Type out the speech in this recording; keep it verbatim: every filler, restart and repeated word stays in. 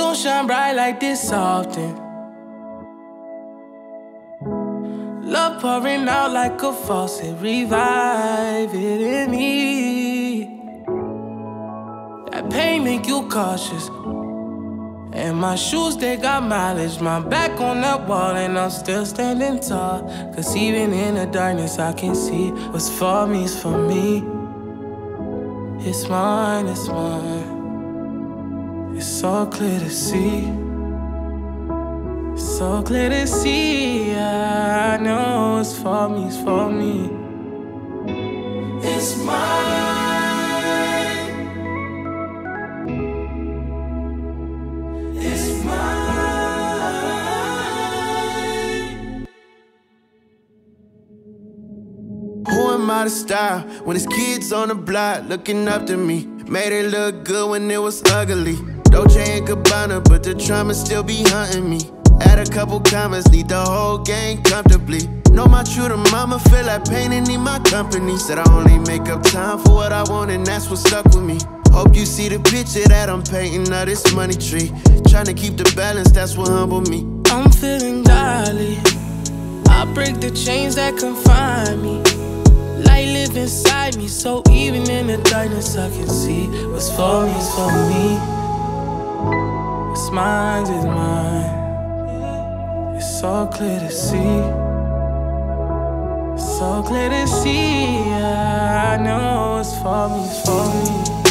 gon' shine bright like this often. Love pouring out like a faucet, revive it in me. That pain make you cautious, and my shoes, they got mileage. My back on that wall and I'm still standing tall. Cause even in the darkness I can see what's for me is for me. It's mine, it's mine. It's so clear to see. It's so clear to see. Yeah, I know it's for me, it's for me. It's mine. It's mine. Who am I to style when it's kids on the block looking up to me? Made it look good when it was ugly. Dolce and Gabbana, but the trauma still be hunting me. Add a couple commas, lead the whole gang comfortably. Know my true to mama, feel like pain and need my company. Said I only make up time for what I want and that's what stuck with me. Hope you see the picture that I'm painting of this money tree. Trying to keep the balance, that's what humbled me. I'm feeling godly. I break the chains that confine me. Light live inside me, so even in the darkness I can see what's for me is for me. What's mine is mine. It's so clear to see. It's so clear to see. Yeah, I know it's for me, it's for me.